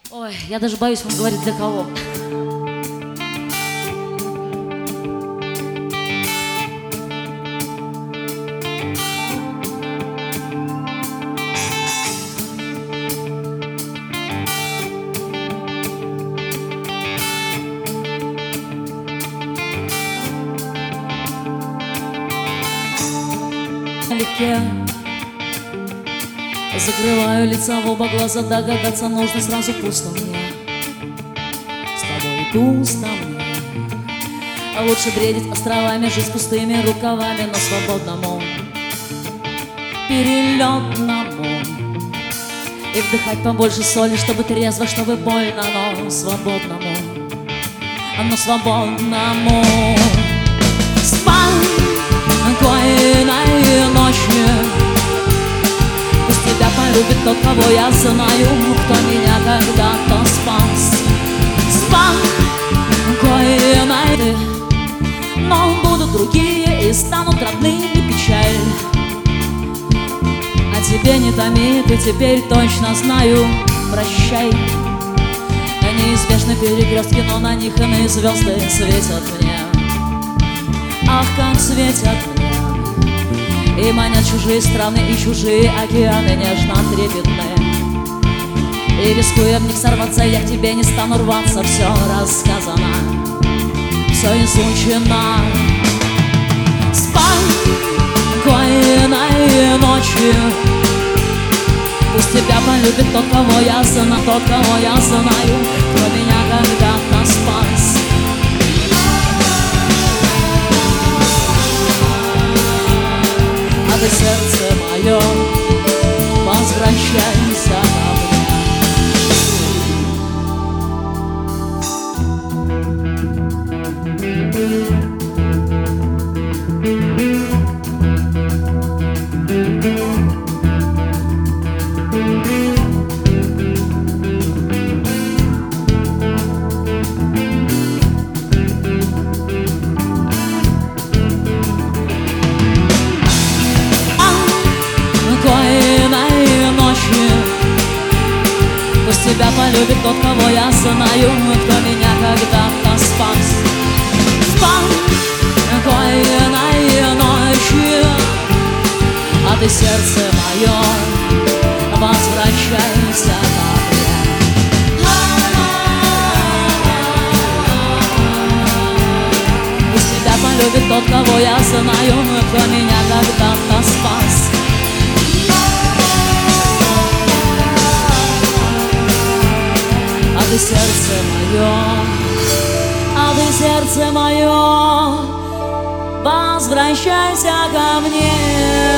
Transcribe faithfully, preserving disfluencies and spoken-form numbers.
Ой, я даже боюсь вам говорить, для кого. Закрываю лица, в оба глаза, догадаться нужно сразу пусто мне. С тобой пусто мне. А лучше бредить островами, жить с пустыми рукавами, но свободному, перелетному. И вдыхать побольше соли, чтобы трезво, чтобы больно, но свободному, но свободному. Спокойной ночи. Пусть тебя полюбит тот, кого я знаю, кто меня когда-то спас. Спокойной, но будут другие и станут родными печаль. А тебе не томит, и теперь точно знаю, прощай. Неизбежны перекрестки, но на них иные звезды светят мне. Ах, как светят мне. И манят чужие страны и чужие океаны нежно трепетные. И рискуя в них сорваться, я к тебе не стану рваться. Все рассказано, все изучено. Спокойной ночи. Пусть тебя полюбит тот, кого я знаю, тот, кого я знаю, кто меня когда-то спас. А ты, сердце мое, возвращайся ко Пусть тебя полюбит тот, кого я знаю, кто меня когда-то спас. Спокойной ночи. А ты, сердце мое, возвращайся ко мне. Пусть тебя полюбит тот, кого я знаю, кто меня когда-то спас. А ты, сердце мое, а ты, сердце мое, возвращайся ко мне.